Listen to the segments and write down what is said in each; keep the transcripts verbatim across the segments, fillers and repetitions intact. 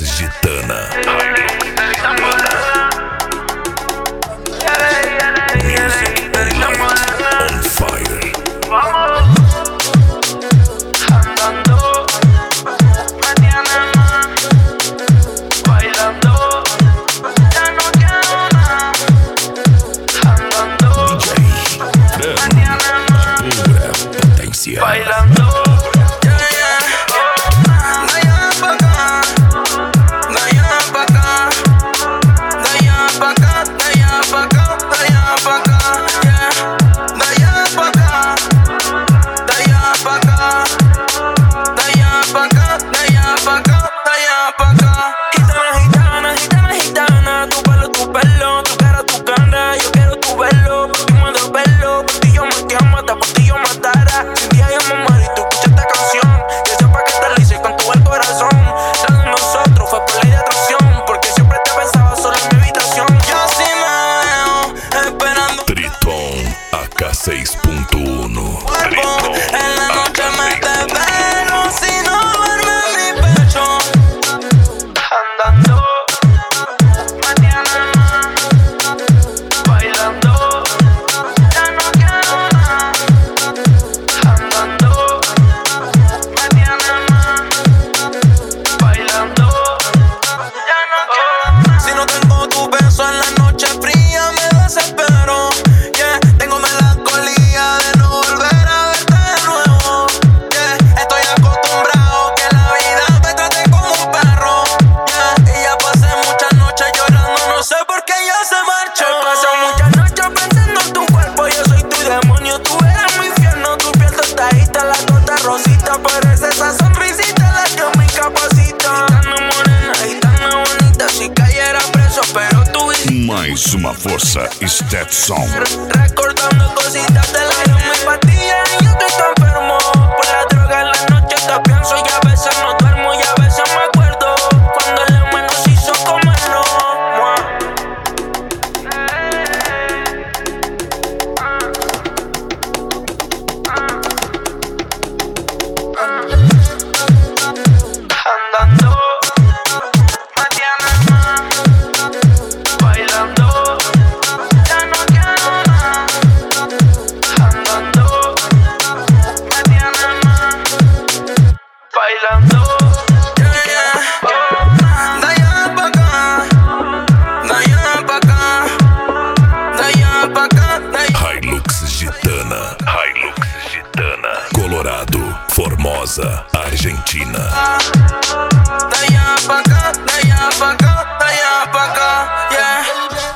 Gitana. On fire. Andando, me tiene más, bailando, ya no quiero nada. Andando, D J me tiene más, pura potencia. bailando. seis punto uno. En la noche me desvelo si no duerme en mi pecho. Andando, me tiene más, bailando, ya no quiero nada. Andando, me tiene más, bailando, ya no quiero nada. Si no tengo tu beso en la noche fría me desespero. Yeah, tengo melancolía de no volver a verte de nuevo. Yeah, estoy acostumbrado que la vida me trate como un perro. Yeah, y ya pasé muchas noches llorando, no sé por qué ella se marchó. He pasado muchas noches pensando en tu cuerpo, yo soy tu demonio, tú eres mi infierno. Tu piel tostadita, la tota rosita, parece esa sonrisita la que me incapacita. Gitana morena, gitana bonita, si cayera preso, pero tú mais uma força Stetson. Recordando cositas de la yo me pastilla y yo estoy tan enfermo. Por la droga en la noche te pienso y a veces no duermo y a veces me acuerdo cuando el hombre nos hizo comerlo. Andando, me tiene más, bailando. Bailando, yeah, yeah. De allá pa' acá, de allá pa' acá, de allá pa' acá, de allá. Hilux Gitana, Hilux Gitana. Colorado, Formosa, Argentina. De allá pa' acá, de allá pa' acá, de allá pa' acá, yeah.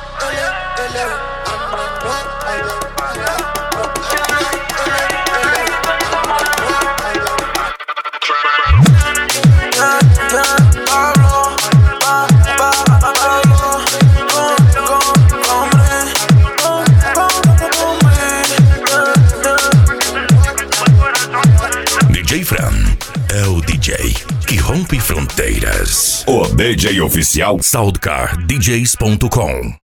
D J Fran é o D J que rompe fronteiras. O D J oficial Soundcar D Js ponto com.